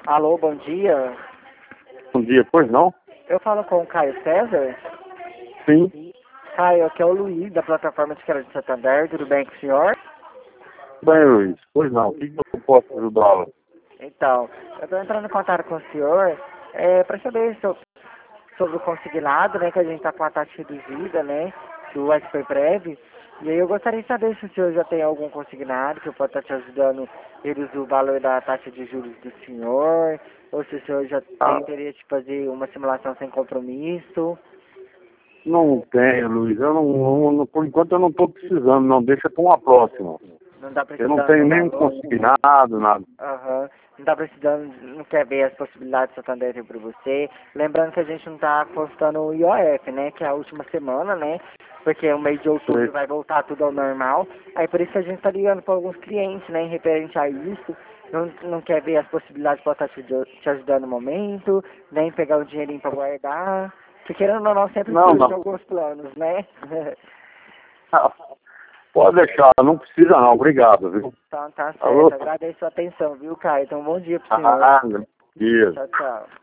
Alô, bom dia. Bom dia, pois não? Eu falo com o Caio César. Sim. Caio, aqui é o Luiz, da plataforma de crédito Santander. Tudo bem com o senhor? Bem, Luiz, pois não. O que eu posso ajudá-lo? Então, eu estou entrando em contato com o senhor para saber sobre o consignado, né, que a gente está com a taxa reduzida, né, do SPPrev. E aí eu gostaria de saber se o senhor já tem algum consignado que eu possa estar te ajudando a reduzir o valor da taxa de juros do senhor, ou se o senhor já tem Ah, interesse de fazer uma simulação sem compromisso. não tenho, Luiz. Por enquanto eu não estou precisando, não. Deixa para uma próxima. Não está Eu não precisando tenho do nem valor. consignado, nada. Aham. Não está precisando, não quer ver as possibilidades do Santander para você. Lembrando que a gente não está postando o IOF, né? Que é a última semana, né? Porque o mês de outubro Sei. vai voltar tudo ao normal. Aí por isso que a gente está ligando para alguns clientes, né? Em referente a isso. Não quer ver as possibilidades para estar te ajudando no momento, nem pegar o dinheirinho para guardar. Porque querendo ou não, sempre Não, surgem não. alguns planos, né? Ah, pode deixar, não precisa não. Obrigado, viu? Então tá Alô? certo. Agradeço a atenção, viu, Caio? Então bom dia pro senhor. Ah, bom dia. Tchau, tchau.